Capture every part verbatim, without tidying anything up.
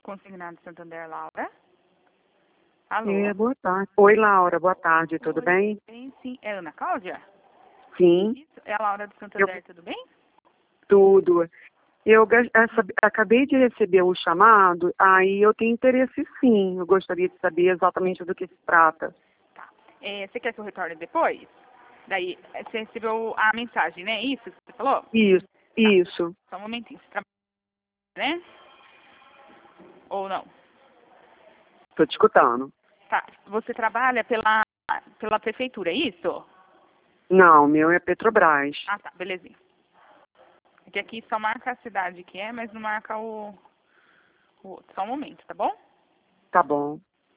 Consignado Santander, Laura. Alô? É, boa tarde. Oi, Laura, boa tarde, tudo Oi, bem? bem, sim. É Ana Cláudia? Sim, Isso. É a Laura do Santander, eu, tudo bem? tudo. Eu ga- essa- acabei de receber o chamado, aí eu tenho interesse sim, eu gostaria de saber exatamente do que se trata. Tá. É, você quer que eu retorne depois? Daí, é, você recebeu a mensagem, né? Isso que você falou? Isso, isso, Só um momentinho. Você trabalha, né? Ou não? tô te escutando. Tá. Você trabalha pela, pela prefeitura, é isso? Não, meu é Petrobras. Ah, tá. Belezinha. É que aqui só marca a cidade que é, mas não marca o, o outro. Só um momento, tá bom? Tá bom.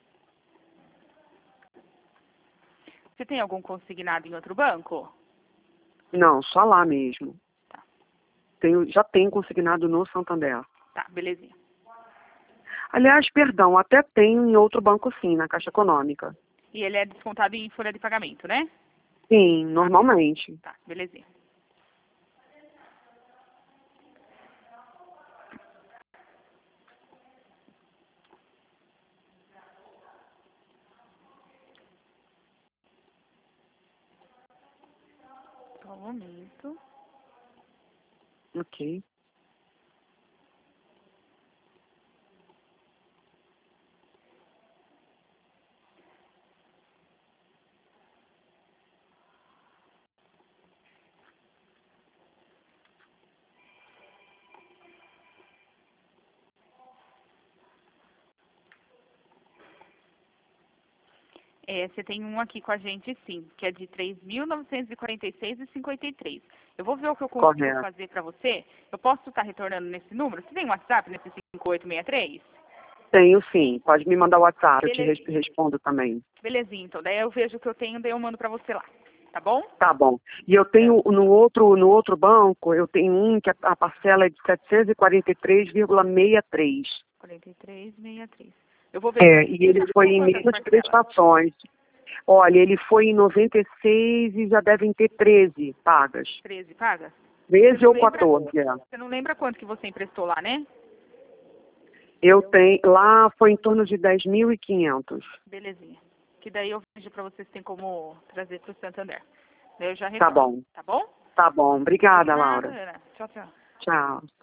Você tem algum consignado em outro banco? Não, só lá mesmo. Tá. Tenho, já tenho consignado no Santander. Tá, belezinha. Aliás, perdão, até tenho em outro banco sim, na Caixa Econômica. E ele é descontado em folha de pagamento, né? Sim, normalmente. Tá, belezinha. Só um momento. Ok. É, você tem um aqui com a gente sim, que é de três mil novecentos e quarenta e seis reais e cinquenta e três. Eu vou ver o que eu consigo Correto. fazer pra você. Eu posso estar retornando nesse número? Você tem um WhatsApp nesse cinco oito seis três? Tenho sim. Pode me mandar o WhatsApp, eu te res- Belezinha. respondo também. Belezinha, então. Daí eu vejo o que eu tenho, daí eu mando pra você lá. Tá bom? Tá bom. E eu tenho no outro, no outro banco, eu tenho um que a, a parcela é de setecentos e quarenta e três vírgula sessenta e três. quarenta e três sessenta e três. Eu vou ver. É, e Você ele já foi ficou em quantas menos parcelas? prestações. Olha, ele foi em noventa e seis e já devem ter treze pagas. treze pagas? Você treze não ou lembra, quatorze, é. você não lembra quanto que você emprestou lá, né? Eu tenho, lá foi em torno de dez mil e quinhentos. Belezinha. Que daí eu vejo pra vocês se tem como trazer pro Santander. Daí eu já Tá retorno. bom, Tá bom? tá bom. Por Obrigada, nada, Laura. Ana. Tchau, tchau. Tchau.